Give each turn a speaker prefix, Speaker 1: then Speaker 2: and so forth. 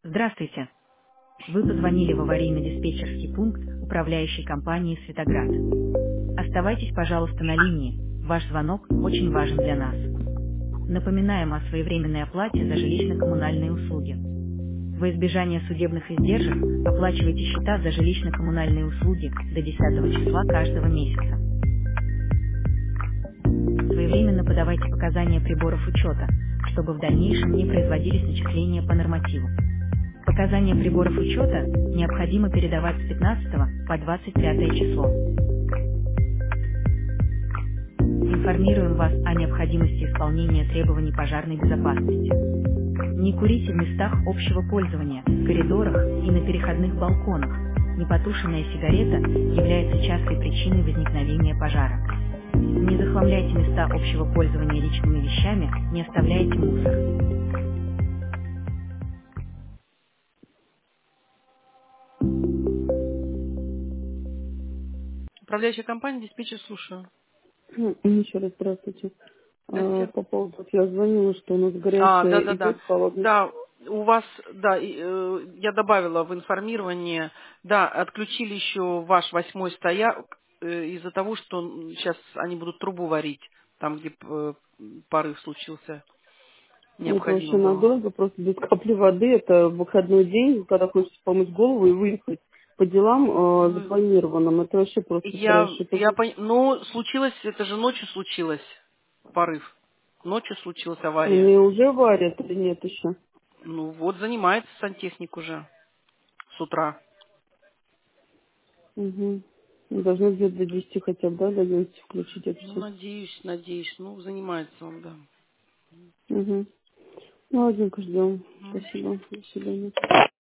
Speaker 1: Здравствуйте. Вы позвонили в аварийно-диспетчерский пункт управляющей компании «Светоград». Оставайтесь, пожалуйста, на линии. Ваш звонок очень важен для нас. Напоминаем о своевременной оплате за жилищно-коммунальные услуги. Во избежание судебных издержек оплачивайте счета за жилищно-коммунальные услуги до 10 числа каждого месяца. Своевременно подавайте показания приборов учета, чтобы в дальнейшем не производились начисления по нормативу. Показания приборов учета необходимо передавать с 15 по 25 число. Информируем вас о необходимости исполнения требований пожарной безопасности. Не курите в местах общего пользования, в коридорах и на переходных балконах. Непотушенная сигарета является частой причиной возникновения пожара. Не захламляйте места общего пользования личными вещами, не оставляйте мусор. Управляющая компания, диспетчер, слушаю.
Speaker 2: Еще раз здравствуйте.
Speaker 1: Здравствуйте.
Speaker 2: По поводу, вот я звонила, что у нас
Speaker 1: Да,
Speaker 2: горячая
Speaker 1: да, да.
Speaker 2: идет, холодная.
Speaker 1: Да, у вас, да, я добавила в информирование, да, отключили еще ваш 8-й стояк из-за того, что сейчас они будут трубу варить, там, где порыв случился,
Speaker 2: Это вообще
Speaker 1: необходимо было.
Speaker 2: надолго, просто без капли воды. Это выходной день, когда хочется помыть голову и выехать по делам
Speaker 1: Ну,
Speaker 2: запланированным. Это вообще просто трэш.
Speaker 1: ну, случилось, это же ночью случилось, порыв. Ночью случилась авария.
Speaker 2: Они уже варят или нет еще?
Speaker 1: Ну, вот занимается сантехник уже с утра.
Speaker 2: Угу. Должны где-то до 10 хотя бы, да, до 11 включить это
Speaker 1: Ну,
Speaker 2: все.
Speaker 1: надеюсь, ну, занимается он, да.
Speaker 2: Угу. Ну, ладненько, ждем.
Speaker 1: Ну,
Speaker 2: Спасибо. До свидания.